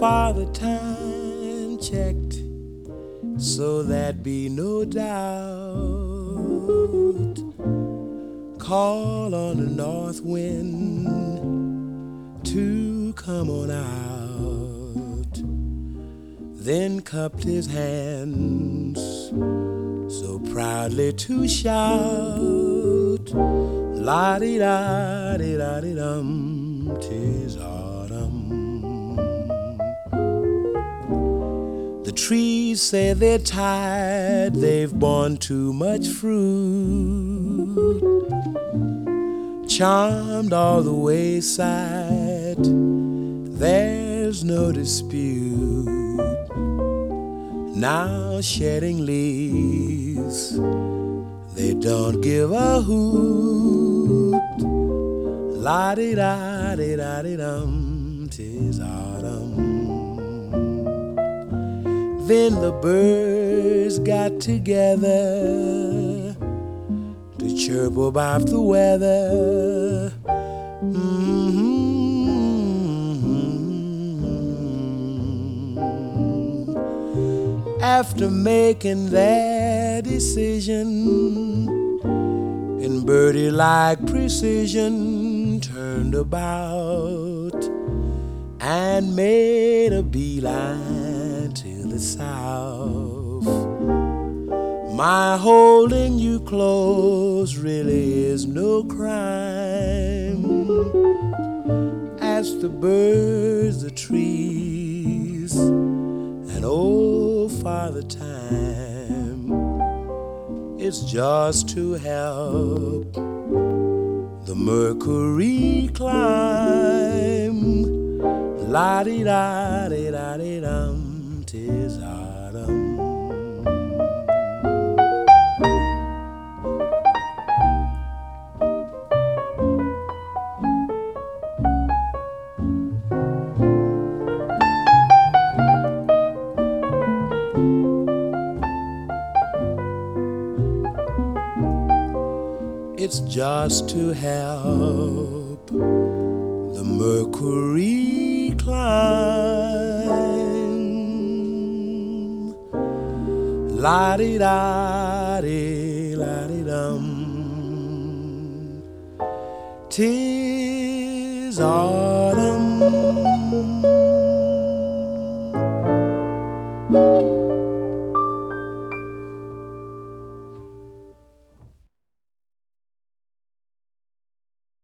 Father Time checked, so that be no doubt. Call on the north wind to come on out. Then cupped his hands so proudly to shout, la-di-da-di-da-di-dum, 'tis autumn. The trees say they're tired, they've borne too much fruit, charmed all the wayside, there's no dispute. Now shedding leaves, they don't give a hoot. La-di-da-di-da-di-dum, 'tis autumn. Then the birds got together to chirp about the weather. After making their decision, in birdie-like precision, turned about and made a beeline to the south. My holding you close really is no crime. Ask the birds, the trees, and old Father Time. It's just to help the mercury climb. La-di-da-di-da-di-dum, 'tis autumn. It's just to help the mercury climb. La-di-da-di-la-di-dum, 'tis